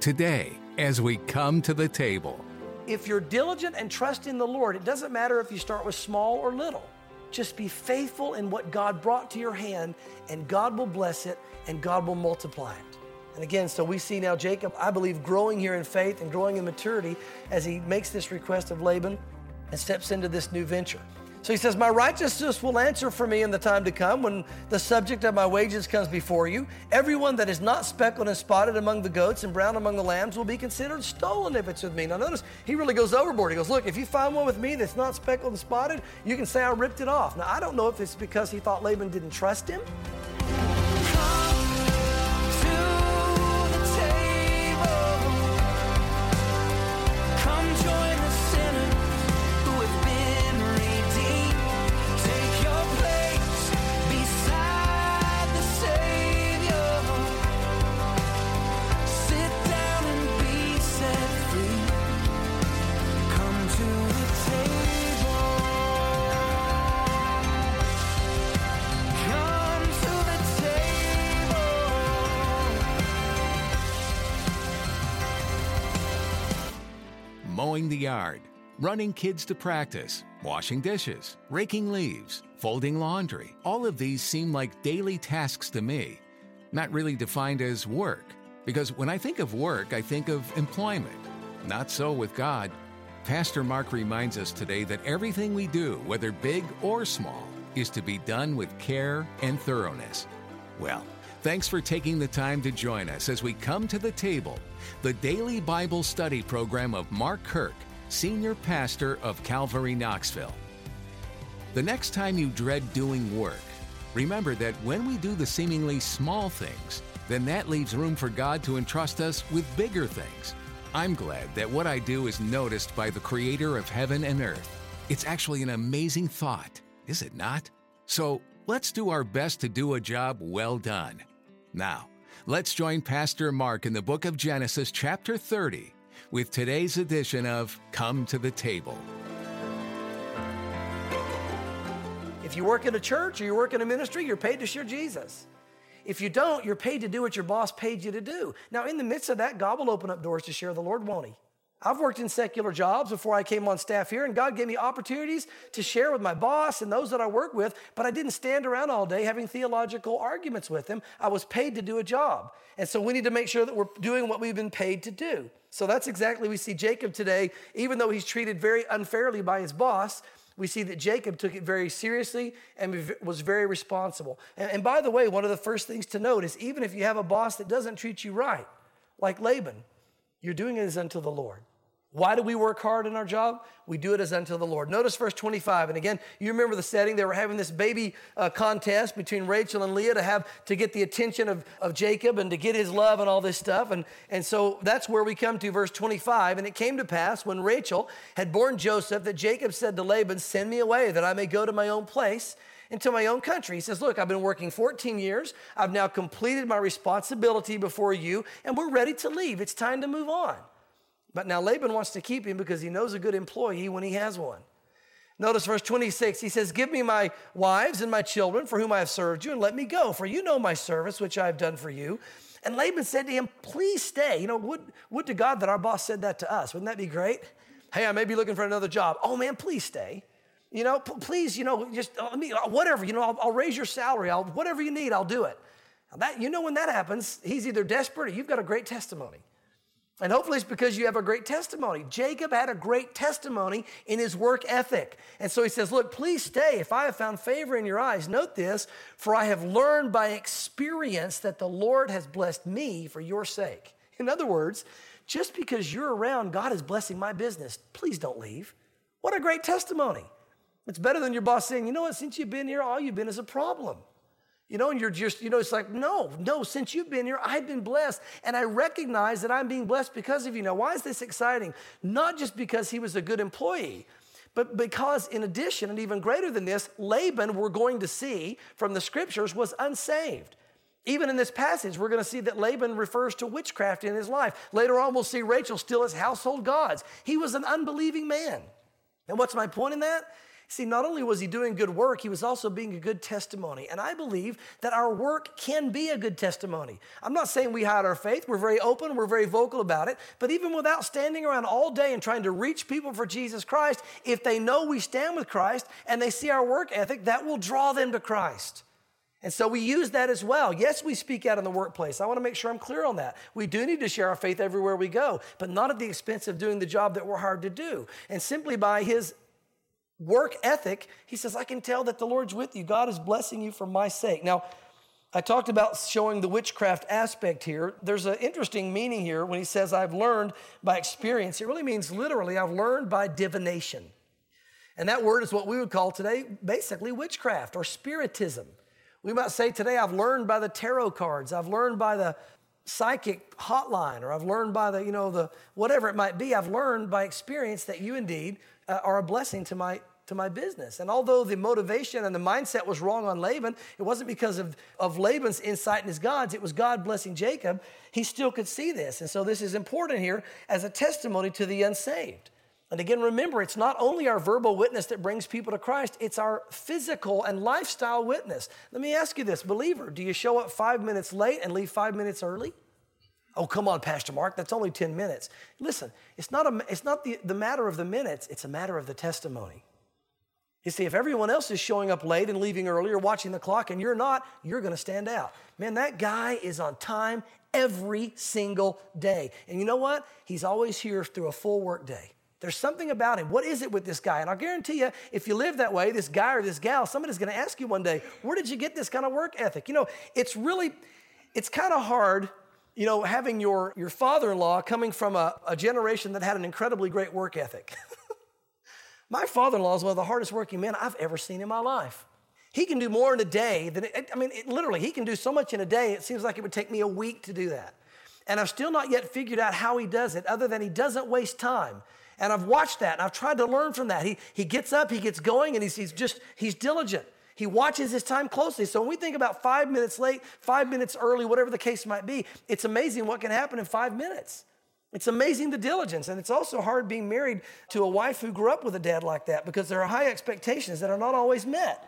today as we come to the table. If you're diligent and trust in the Lord, it doesn't matter if you start with small or little. Just be faithful in what God brought to your hand, and God will bless it, and God will multiply it. And again, so we see now Jacob, I believe, growing here in faith and growing in maturity as he makes this request of Laban and steps into this new venture. So he says, my righteousness will answer for me in the time to come when the subject of my wages comes before you. Everyone that is not speckled and spotted among the goats and brown among the lambs will be considered stolen if it's with me. Now notice, he really goes overboard. He goes, look, if you find one with me that's not speckled and spotted, you can say I ripped it off. Now I don't know if it's because he thought Laban didn't trust him. Mowing the yard, running kids to practice, washing dishes, raking leaves, folding laundry. All of these seem like daily tasks to me, not really defined as work. Because when I think of work, I think of employment. Not so with God. Pastor Mark reminds us today that everything we do, whether big or small, is to be done with care and thoroughness. Well, thanks for taking the time to join us as we come to the table, the daily Bible study program of Mark Kirk, Senior Pastor of Calvary Knoxville. The next time you dread doing work, remember that when we do the seemingly small things, then that leaves room for God to entrust us with bigger things. I'm glad that what I do is noticed by the Creator of heaven and earth. It's actually an amazing thought, is it not? So let's do our best to do a job well done. Now, let's join Pastor Mark in the book of Genesis, chapter 30, with today's edition of Come to the Table. If you work in a church or you work in a ministry, you're paid to share Jesus. If you don't, you're paid to do what your boss paid you to do. Now, in the midst of that, God will open up doors to share the Lord, won't He? I've worked in secular jobs before I came on staff here, and God gave me opportunities to share with my boss and those that I work with, but I didn't stand around all day having theological arguments with them. I was paid to do a job. And so we need to make sure that we're doing what we've been paid to do. So that's exactly, we see Jacob today, even though he's treated very unfairly by his boss, we see that Jacob took it very seriously and was very responsible. And by the way, one of the first things to note is even if you have a boss that doesn't treat you right, like Laban, you're doing it as unto the Lord. Why do we work hard in our job? We do it as unto the Lord. Notice verse 25. And again, you remember the setting. They were having this baby contest between Rachel and Leah to get the attention of Jacob and to get his love and all this stuff. And so that's where we come to verse 25. And it came to pass when Rachel had borne Joseph that Jacob said to Laban, send me away that I may go to my own place and to my own country. He says, look, I've been working 14 years. I've now completed my responsibility before you, and we're ready to leave. It's time to move on. But now Laban wants to keep him because he knows a good employee when he has one. Notice verse 26, he says, give me my wives and my children for whom I have served you, and let me go, for you know my service, which I have done for you. And Laban said to him, please stay. You know, would to God that our boss said that to us. Wouldn't that be great? Hey, I may be looking for another job. Oh man, please stay. You know, please, you know, just let me, whatever, you know, I'll raise your salary. Whatever you need, I'll do it. Now that, you know, when that happens, he's either desperate or you've got a great testimony. And hopefully it's because you have a great testimony. Jacob had a great testimony in his work ethic. And so he says, look, please stay if I have found favor in your eyes. Note this, for I have learned by experience that the Lord has blessed me for your sake. In other words, just because you're around, God is blessing my business. Please don't leave. What a great testimony. It's better than your boss saying, you know what, since you've been here, all you've been is a problem. You know, and you're just, you know, it's like, no, since you've been here, I've been blessed. And I recognize that I'm being blessed because of you. Now, why is this exciting? Not just because he was a good employee, but because in addition, and even greater than this, Laban, we're going to see from the scriptures, was unsaved. Even in this passage, we're going to see that Laban refers to witchcraft in his life. Later on, we'll see Rachel steal his household gods. He was an unbelieving man. And what's my point in that? See, not only was he doing good work, he was also being a good testimony. And I believe that our work can be a good testimony. I'm not saying we hide our faith. We're very open. We're very vocal about it. But even without standing around all day and trying to reach people for Jesus Christ, if they know we stand with Christ and they see our work ethic, that will draw them to Christ. And so we use that as well. Yes, we speak out in the workplace. I want to make sure I'm clear on that. We do need to share our faith everywhere we go, but not at the expense of doing the job that we're hired to do. And simply by his work ethic, he says, I can tell that the Lord's with you. God is blessing you for my sake. Now, I talked about showing the witchcraft aspect here. There's an interesting meaning here when he says, I've learned by experience. It really means literally, I've learned by divination. And that word is what we would call today basically witchcraft or spiritism. We might say today, I've learned by the tarot cards. I've learned by the psychic hotline, or I've learned by the whatever it might be. I've learned by experience that you indeed are a blessing to my business. And although the motivation and the mindset was wrong on Laban, it wasn't because of Laban's insight and his gods. It was God blessing Jacob. He still could see this. And so this is important here as a testimony to the unsaved. And again, remember, it's not only our verbal witness that brings people to Christ, it's our physical and lifestyle witness. Let me ask you this, believer, do you show up 5 minutes late and leave 5 minutes early? Oh, come on, Pastor Mark, that's only 10 minutes. Listen, it's not the matter of the minutes, it's a matter of the testimony. You see, if everyone else is showing up late and leaving early or watching the clock and you're not, you're going to stand out. Man, that guy is on time every single day. And you know what? He's always here through a full work day. There's something about him. What is it with this guy? And I'll guarantee you, if you live that way, this guy or this gal, somebody's going to ask you one day, where did you get this kind of work ethic? You know, it's kind of hard, having your father-in-law coming from a generation that had an incredibly great work ethic. My father-in-law is one of the hardest working men I've ever seen in my life. He can do more in a day than, literally, he can do so much in a day, it seems like it would take me a week to do that. And I've still not yet figured out how he does it, other than he doesn't waste time. And I've watched that, and I've tried to learn from that. He gets up, he gets going, and he's diligent. He watches his time closely. So when we think about 5 minutes late, 5 minutes early, whatever the case might be, it's amazing what can happen in 5 minutes. It's amazing the diligence, and it's also hard being married to a wife who grew up with a dad like that, because there are high expectations that are not always met.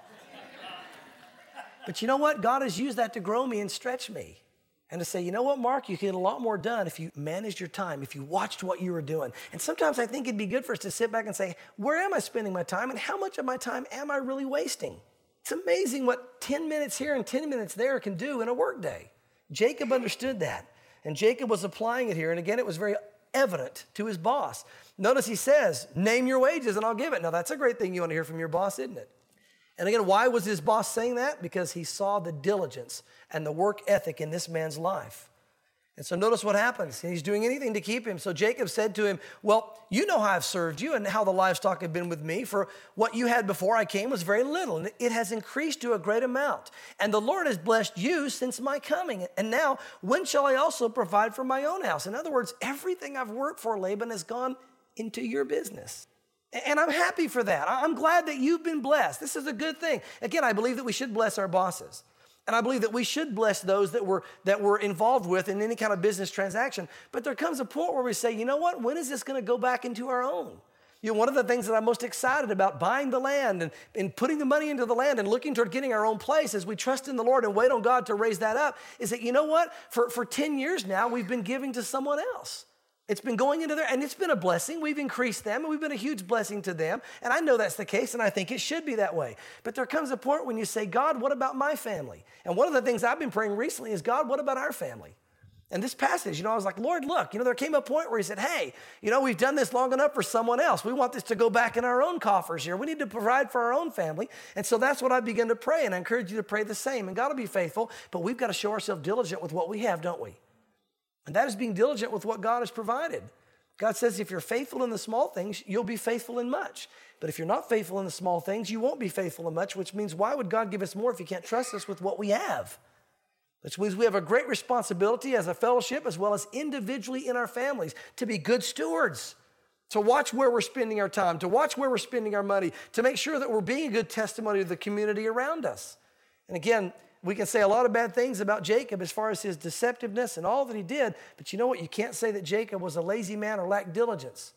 But you know what? God has used that to grow me and stretch me. And to say, you know what, Mark, you can get a lot more done if you managed your time, if you watched what you were doing. And sometimes I think it'd be good for us to sit back and say, where am I spending my time, and how much of my time am I really wasting? It's amazing what 10 minutes here and 10 minutes there can do in a workday. Jacob understood that, and Jacob was applying it here. And again, it was very evident to his boss. Notice he says, name your wages and I'll give it. Now, that's a great thing you want to hear from your boss, isn't it? And again, why was his boss saying that? Because he saw the diligence and the work ethic in this man's life. And so notice what happens. He's doing anything to keep him. So Jacob said to him, well, you know how I've served you and how the livestock have been with me. For what you had before I came was very little, and it has increased to a great amount. And the Lord has blessed you since my coming. And now, when shall I also provide for my own house? In other words, everything I've worked for, Laban, has gone into your business. And I'm happy for that. I'm glad that you've been blessed. This is a good thing. Again, I believe that we should bless our bosses. And I believe that we should bless those that we're involved with in any kind of business transaction. But there comes a point where we say, you know what? When is this going to go back into our own? One of the things that I'm most excited about buying the land and putting the money into the land and looking toward getting our own place as we trust in the Lord and wait on God to raise that up is that, you know what? For 10 years now, we've been giving to someone else. It's been going into there, and it's been a blessing. We've increased them, and we've been a huge blessing to them. And I know that's the case, and I think it should be that way. But there comes a point when you say, God, what about my family? And one of the things I've been praying recently is, God, what about our family? And this passage, I was like, Lord, look, there came a point where he said, hey, we've done this long enough for someone else. We want this to go back in our own coffers here. We need to provide for our own family. And so that's what I began to pray, and I encourage you to pray the same. And God will be faithful, but we've got to show ourselves diligent with what we have, don't we? And that is being diligent with what God has provided. God says if you're faithful in the small things, you'll be faithful in much. But if you're not faithful in the small things, you won't be faithful in much, which means why would God give us more if he can't trust us with what we have? Which means we have a great responsibility as a fellowship as well as individually in our families to be good stewards, to watch where we're spending our time, to watch where we're spending our money, to make sure that we're being a good testimony to the community around us. And again, we can say a lot of bad things about Jacob as far as his deceptiveness and all that he did, but you know what? You can't say that Jacob was a lazy man or lacked diligence.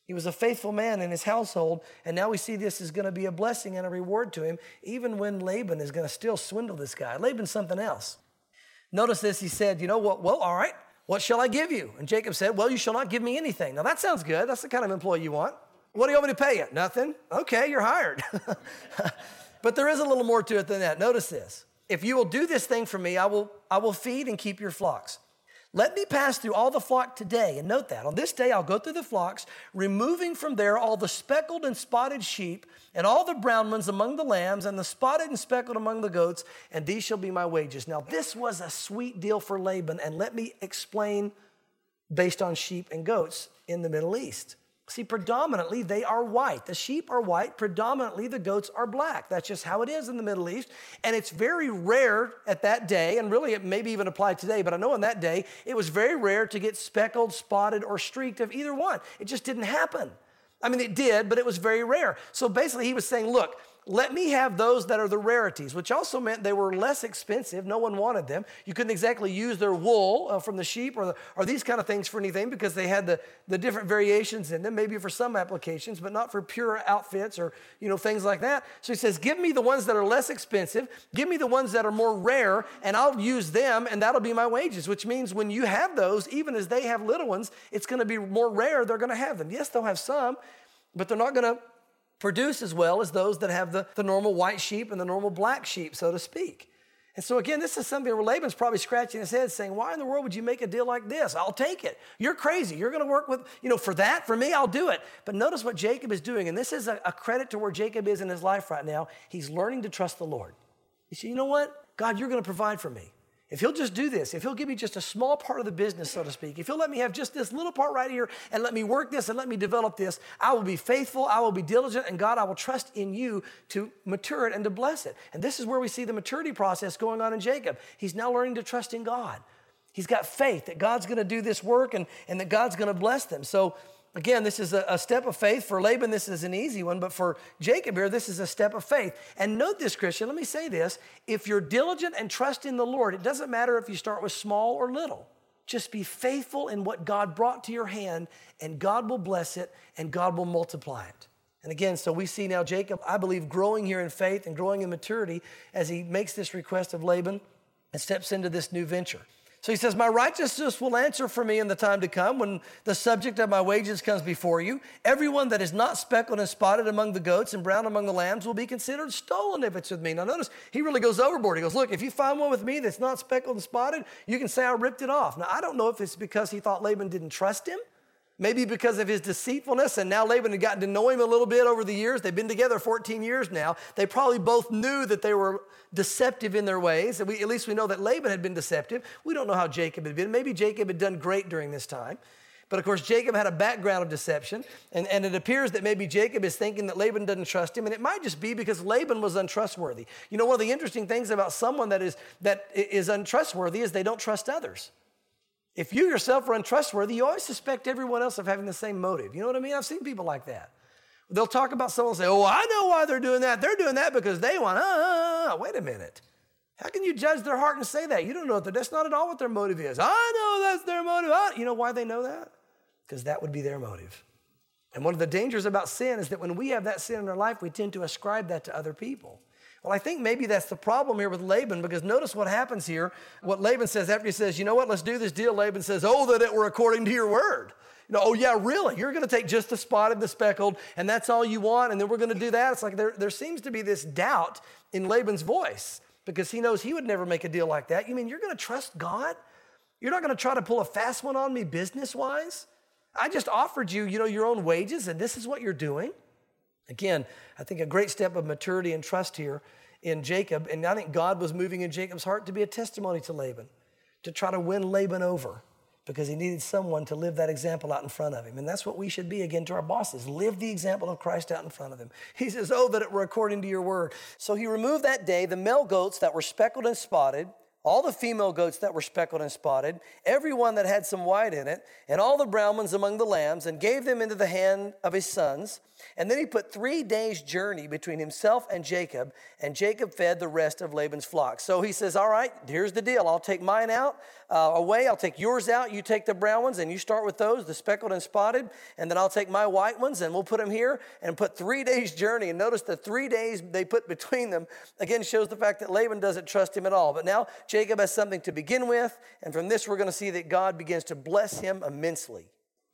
He was a faithful man in his household, and now we see this is going to be a blessing and a reward to him, even when Laban is going to still swindle this guy. Laban's something else. Notice this, he said, you know what, well, all right, what shall I give you? And Jacob said, well, you shall not give me anything. Now that sounds good. That's the kind of employee you want. What do you want me to pay you? Nothing. Okay, you're hired. But there is a little more to it than that. Notice this. If you will do this thing for me, I will feed and keep your flocks. Let me pass through all the flock today. And note that, on this day I'll go through the flocks, removing from there all the speckled and spotted sheep, and all the brown ones among the lambs, and the spotted and speckled among the goats, and these shall be my wages. Now this was a sweet deal for Laban, and let me explain based on sheep and goats in the Middle East. See, predominantly they are white. The sheep are white, predominantly the goats are black. That's just how it is in the Middle East. And it's very rare at that day, and really it maybe even applied today, but I know in that day, it was very rare to get speckled, spotted, or streaked of either one. It just didn't happen. I mean, it did, but it was very rare. So basically he was saying, look, let me have those that are the rarities, which also meant they were less expensive. No one wanted them. You couldn't exactly use their wool from the sheep or these kind of things for anything because they had the different variations in them, maybe for some applications, but not for pure outfits or, things like that. So he says, give me the ones that are less expensive. Give me the ones that are more rare, and I'll use them, and that'll be my wages, which means when you have those, even as they have little ones, it's going to be more rare. They're going to have them. Yes, they'll have some, but they're not going to produce as well as those that have the normal white sheep and the normal black sheep, so to speak. And so again, this is something where Laban's probably scratching his head saying, why in the world would you make a deal like this? I'll take it. You're crazy. You're going to work with, for that, for me, I'll do it. But notice what Jacob is doing, and this is a credit to where Jacob is in his life right now. He's learning to trust the Lord. He said, you know what? God, you're going to provide for me. If he'll just do this, if he'll give me just a small part of the business, so to speak, if he'll let me have just this little part right here and let me work this and let me develop this, I will be faithful, I will be diligent, and God, I will trust in you to mature it and to bless it. And this is where we see the maturity process going on in Jacob. He's now learning to trust in God. He's got faith that God's going to do this work and that God's going to bless them. So again, this is a step of faith. For Laban, this is an easy one, but for Jacob here, this is a step of faith. And note this, Christian, let me say this. If you're diligent and trust in the Lord, it doesn't matter if you start with small or little. Just be faithful in what God brought to your hand, and God will bless it, and God will multiply it. And again, so we see now Jacob, I believe, growing here in faith and growing in maturity as he makes this request of Laban and steps into this new venture. So he says, my righteousness will answer for me in the time to come when the subject of my wages comes before you. Everyone that is not speckled and spotted among the goats and brown among the lambs will be considered stolen if it's with me. Now notice, he really goes overboard. He goes, look, if you find one with me that's not speckled and spotted, you can say I ripped it off. Now I don't know if it's because he thought Laban didn't trust him, maybe because of his deceitfulness, and now Laban had gotten to know him a little bit over the years. They've been together 14 years now. They probably both knew that they were deceptive in their ways. And at least we know that Laban had been deceptive. We don't know how Jacob had been. Maybe Jacob had done great during this time. But of course, Jacob had a background of deception. And it appears that maybe Jacob is thinking that Laban doesn't trust him. And it might just be because Laban was untrustworthy. One of the interesting things about someone that is untrustworthy is they don't trust others. If you yourself are untrustworthy, you always suspect everyone else of having the same motive. You know what I mean? I've seen people like that. They'll talk about someone and say, oh, I know why they're doing that. They're doing that because they want, wait a minute. How can you judge their heart and say that? You don't know that. That's not at all what their motive is. I know that's their motive. You know why they know that? Because that would be their motive. And one of the dangers about sin is that when we have that sin in our life, we tend to ascribe that to other people. Well, I think maybe that's the problem here with Laban, because notice what happens here. What Laban says after he says, you know what, let's do this deal. Laban says, oh, that it were according to your word. Oh, yeah, really? You're going to take just the spotted, the speckled, and that's all you want, and then we're going to do that? It's like there seems to be this doubt in Laban's voice because he knows he would never make a deal like that. You mean you're going to trust God? You're not going to try to pull a fast one on me business-wise? I just offered you, your own wages, and this is what you're doing? Again, I think a great step of maturity and trust here in Jacob, and I think God was moving in Jacob's heart to be a testimony to Laban, to try to win Laban over, because he needed someone to live that example out in front of him. And that's what we should be, again, to our bosses. Live the example of Christ out in front of him. He says, oh, that it were according to your word. So he removed that day the male goats that were speckled and spotted, all the female goats that were speckled and spotted, every one that had some white in it, and all the brown ones among the lambs, and gave them into the hand of his sons. And then he put 3 days' journey between himself and Jacob Jacob fed the rest of Laban's flocks. So he says, all right, here's the deal. I'll take mine out away. I'll take yours out. You take the brown ones, and you start with those, the speckled and spotted, and then I'll take my white ones, and we'll put them here and put 3 days' journey. And notice the 3 days they put between them, again, shows the fact that Laban doesn't trust him at all. But now Jacob has something to begin with, and from this we're going to see that God begins to bless him immensely.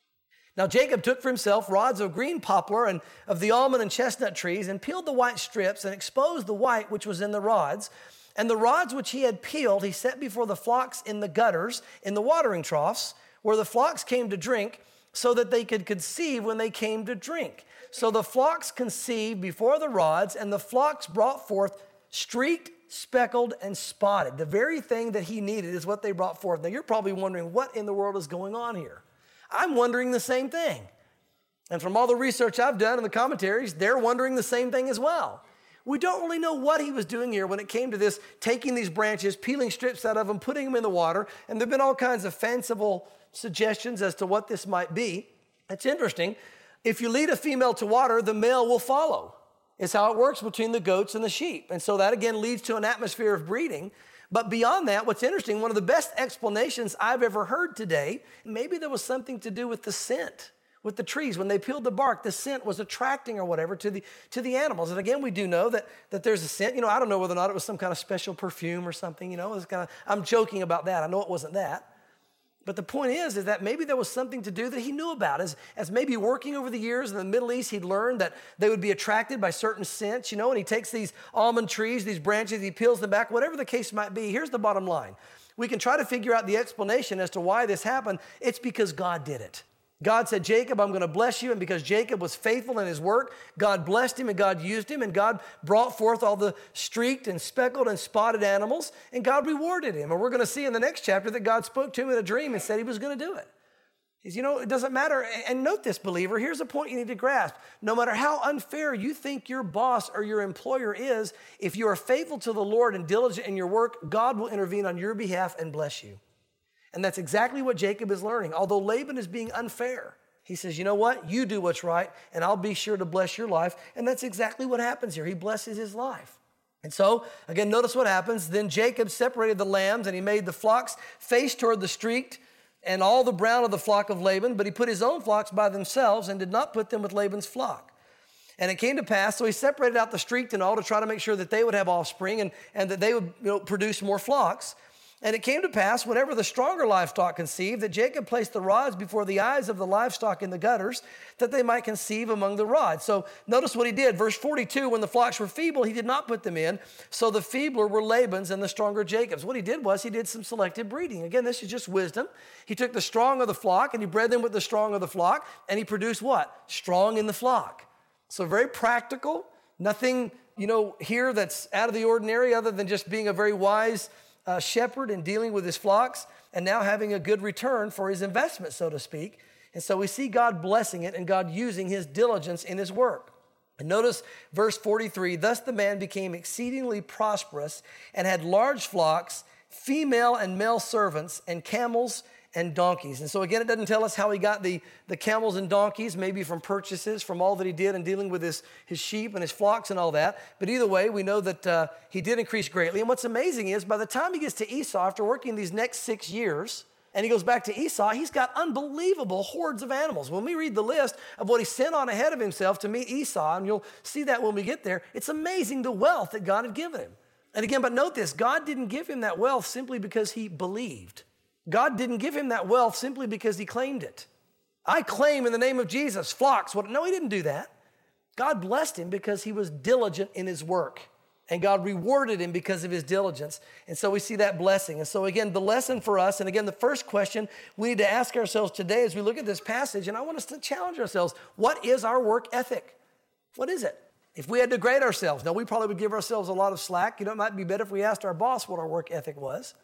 Now Jacob took for himself rods of green poplar and of the almond and chestnut trees, and peeled the white strips and exposed the white which was in the rods. And the rods which he had peeled he set before the flocks in the gutters, in the watering troughs, where the flocks came to drink, so that they could conceive when they came to drink. So the flocks conceived before the rods, and the flocks brought forth streaked, speckled, and spotted. The very thing that he needed is what they brought forth. Now you're probably wondering, what in the world is going on here? I'm wondering the same thing. And from all the research I've done in the commentaries, they're wondering the same thing as well. We don't really know what he was doing here when it came to this, taking these branches, peeling strips out of them, putting them in the water, and there have been all kinds of fanciful suggestions as to what this might be. It's interesting. If you lead a female to water, the male will follow. It's how it works between the goats and the sheep. And so that again leads to an atmosphere of breeding. But beyond that, what's interesting, one of the best explanations I've ever heard today, maybe there was something to do with the scent, with the trees. When they peeled the bark, the scent was attracting or whatever to the animals. And again, we do know that there's a scent. I don't know whether or not it was some kind of special perfume or something. It was I'm joking about that. I know it wasn't that. But the point is that maybe there was something to do that he knew about. As maybe working over the years in the Middle East, he'd learned that they would be attracted by certain scents, and he takes these almond trees, these branches, he peels them back, whatever the case might be. Here's the bottom line. We can try to figure out the explanation as to why this happened. It's because God did it. God said, Jacob, I'm going to bless you. And because Jacob was faithful in his work, God blessed him and God used him, and God brought forth all the streaked and speckled and spotted animals, and God rewarded him. And we're going to see in the next chapter that God spoke to him in a dream and said he was going to do it. He's, it doesn't matter. And note this, believer, here's a point you need to grasp. No matter how unfair you think your boss or your employer is, if you are faithful to the Lord and diligent in your work, God will intervene on your behalf and bless you. And that's exactly what Jacob is learning. Although Laban is being unfair, he says, you know what? You do what's right, and I'll be sure to bless your life. And that's exactly what happens here. He blesses his life. And so, again, notice what happens. Then Jacob separated the lambs, and he made the flocks face toward the streaked and all the brown of the flock of Laban, but he put his own flocks by themselves and did not put them with Laban's flock. And it came to pass, so he separated out the streaked and all to try to make sure that they would have offspring and that they would produce more flocks. And it came to pass, whenever the stronger livestock conceived, that Jacob placed the rods before the eyes of the livestock in the gutters, that they might conceive among the rods. So notice what he did. Verse 42, when the flocks were feeble, he did not put them in. So the feebler were Laban's and the stronger Jacob's. What he did was he did some selective breeding. Again, this is just wisdom. He took the strong of the flock and he bred them with the strong of the flock, and he produced what? Strong in the flock. So very practical. Nothing, here that's out of the ordinary other than just being a very wise shepherd and dealing with his flocks and now having a good return for his investment, so to speak. And so we see God blessing it and God using his diligence in his work. And notice verse 43, thus the man became exceedingly prosperous and had large flocks, female and male servants, and camels and donkeys. And so again, it doesn't tell us how he got the camels and donkeys, maybe from purchases, from all that he did in dealing with his sheep and his flocks and all that. But either way, we know that he did increase greatly. And what's amazing is by the time he gets to Esau, after working these next 6 years, and he goes back to Esau, he's got unbelievable hordes of animals. When we read the list of what he sent on ahead of himself to meet Esau, and you'll see that when we get there, it's amazing the wealth that God had given him. And again, but note this, God didn't give him that wealth simply because he believed. God didn't give him that wealth simply because he claimed it. I claim in the name of Jesus, flocks. No, he didn't do that. God blessed him because he was diligent in his work. And God rewarded him because of his diligence. And so we see that blessing. And so again, the lesson for us, and again, the first question we need to ask ourselves today as we look at this passage, and I want us to challenge ourselves, what is our work ethic? What is it? If we had to grade ourselves, now we probably would give ourselves a lot of slack. It might be better if we asked our boss what our work ethic was.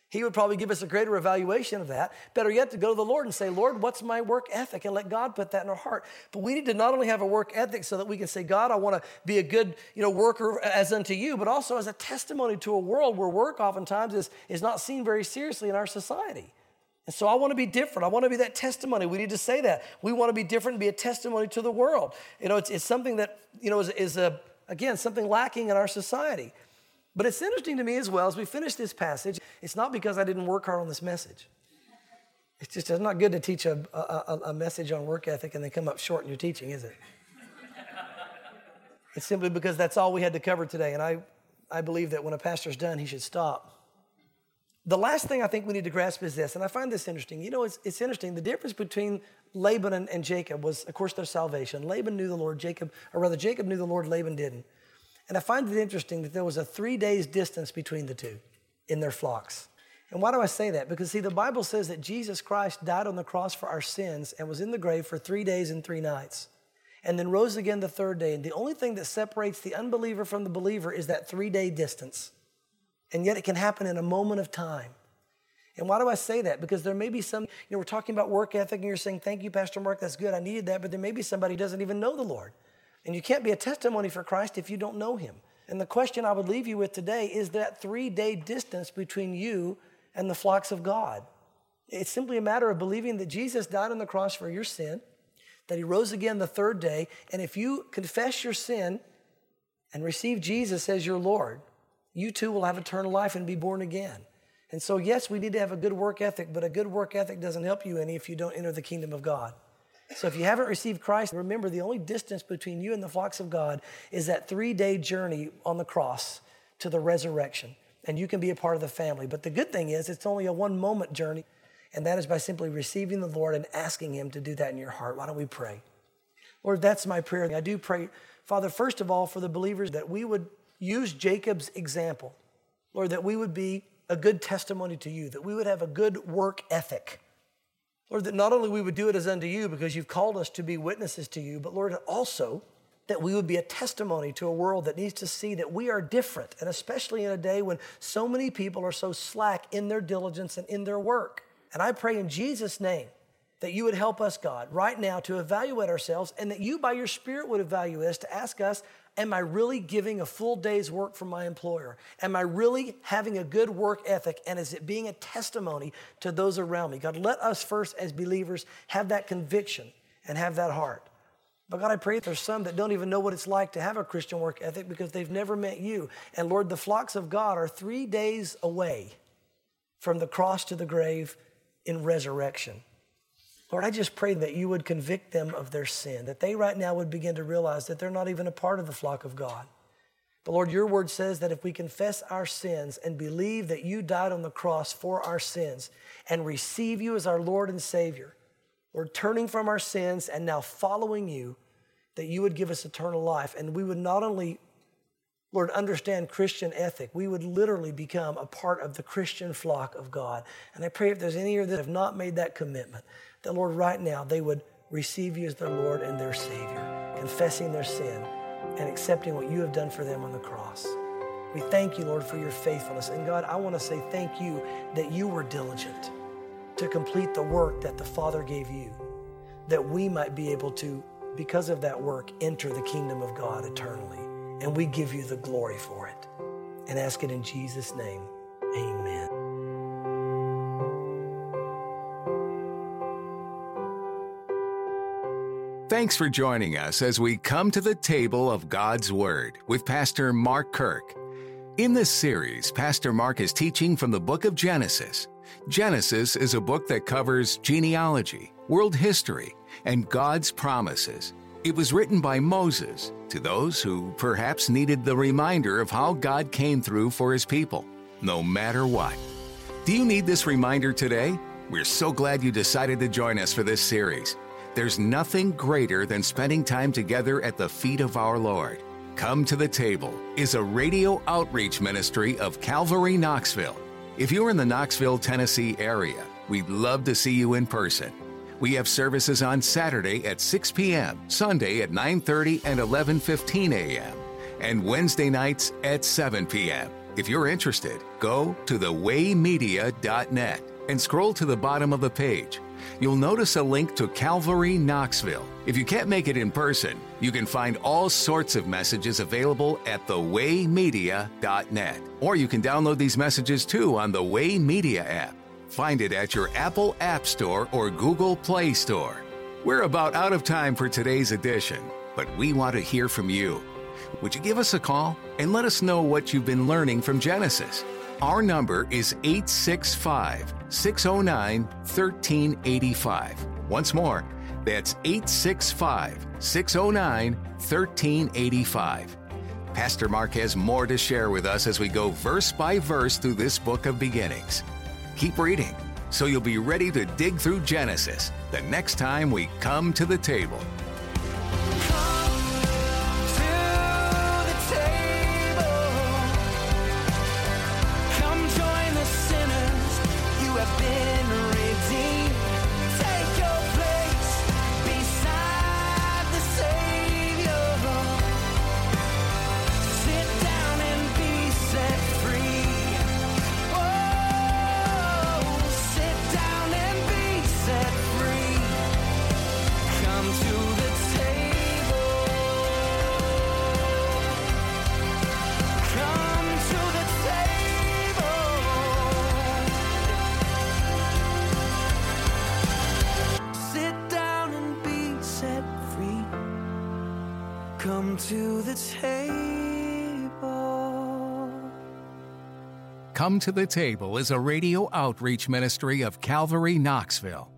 He would probably give us a greater evaluation of that. Better yet, to go to the Lord and say, Lord, what's my work ethic? And let God put that in our heart. But we need to not only have a work ethic so that we can say, God, I want to be a good worker as unto you, but also as a testimony to a world where work oftentimes is not seen very seriously in our society. And so I want to be different. I want to be that testimony. We need to say that. We want to be different and be a testimony to the world. It's something that, is something lacking in our society. But it's interesting to me as well, as we finish this passage, it's not because I didn't work hard on this message. It's not good to teach a message on work ethic and then come up short in your teaching, is it? It's simply because that's all we had to cover today. And I believe that when a pastor's done, he should stop. The last thing I think we need to grasp is this, and I find this interesting. It's interesting. The difference between Laban and Jacob was, of course, their salvation. Laban knew the Lord, Jacob knew the Lord, Laban didn't. And I find it interesting that there was a 3 days distance between the two in their flocks. And why do I say that? Because, see, the Bible says that Jesus Christ died on the cross for our sins and was in the grave for 3 days and 3 nights, and then rose again the third day. And the only thing that separates the unbeliever from the believer is that 3-day distance. And yet it can happen in a moment of time. And why do I say that? Because there may be some, we're talking about work ethic, and you're saying, thank you, Pastor Mark, that's good, I needed that, but there may be somebody who doesn't even know the Lord. And you can't be a testimony for Christ if you don't know him. And the question I would leave you with today is that 3-day distance between you and the flocks of God. It's simply a matter of believing that Jesus died on the cross for your sin, that he rose again the third day, and if you confess your sin and receive Jesus as your Lord, you too will have eternal life and be born again. And so, yes, we need to have a good work ethic, but a good work ethic doesn't help you any if you don't enter the kingdom of God. So if you haven't received Christ, remember the only distance between you and the flocks of God is that 3-day journey on the cross to the resurrection. And you can be a part of the family. But the good thing is it's only a 1-moment journey, and that is by simply receiving the Lord and asking him to do that in your heart. Why don't we pray? Lord, that's my prayer. I do pray, Father, first of all, for the believers, that we would use Jacob's example. Lord, that we would be a good testimony to you, that we would have a good work ethic. Lord, that not only we would do it as unto you because you've called us to be witnesses to you, but Lord, also that we would be a testimony to a world that needs to see that we are different, and especially in a day when so many people are so slack in their diligence and in their work. And I pray in Jesus' name that you would help us, God, right now to evaluate ourselves, and that you by your Spirit would evaluate us to ask us, am I really giving a full day's work for my employer? Am I really having a good work ethic? And is it being a testimony to those around me? God, let us first as believers have that conviction and have that heart. But God, I pray there's some that don't even know what it's like to have a Christian work ethic because they've never met you. And Lord, the flocks of God are 3 days away from the cross to the grave in resurrection. Lord, I just pray that you would convict them of their sin, that they right now would begin to realize that they're not even a part of the flock of God. But Lord, your word says that if we confess our sins and believe that you died on the cross for our sins and receive you as our Lord and Savior, Lord, turning from our sins and now following you, that you would give us eternal life. And we would not only, Lord, understand Christian ethic, we would literally become a part of the Christian flock of God. And I pray if there's any here that have not made that commitment, that, Lord, right now they would receive you as their Lord and their Savior, confessing their sin and accepting what you have done for them on the cross. We thank you, Lord, for your faithfulness. And God, I want to say thank you that you were diligent to complete the work that the Father gave you, that we might be able to, because of that work, enter the kingdom of God eternally. And we give you the glory for it. And ask it in Jesus' name. Amen. Thanks for joining us as we come to the table of God's Word with Pastor Mark Kirk. In this series, Pastor Mark is teaching from the book of Genesis. Genesis is a book that covers genealogy, world history, and God's promises. It was written by Moses to those who perhaps needed the reminder of how God came through for his people, no matter what. Do you need this reminder today? We're so glad you decided to join us for this series. There's nothing greater than spending time together at the feet of our Lord. Come to the Table is a radio outreach ministry of Calvary Knoxville. If you're in the Knoxville, Tennessee area, we'd love to see you in person. We have services on Saturday at 6 p.m., Sunday at 9:30 and 11:15 a.m., and Wednesday nights at 7 p.m. If you're interested, go to thewaymedia.net and scroll to the bottom of the page. You'll notice a link to Calvary Knoxville. If you can't make it in person, you can find all sorts of messages available at thewaymedia.net. Or you can download these messages too on the Way Media app. Find it at your Apple App Store or Google Play Store. We're about out of time for today's edition, but we want to hear from you. Would you give us a call and let us know what you've been learning from Genesis? Our number is 865-609-1385. Once more, that's 865-609-1385. Pastor Mark has more to share with us as we go verse by verse through this book of beginnings. Keep reading, so you'll be ready to dig through Genesis the next time we come to the table. Come to the table. Come to the Table is a radio outreach ministry of Calvary Knoxville.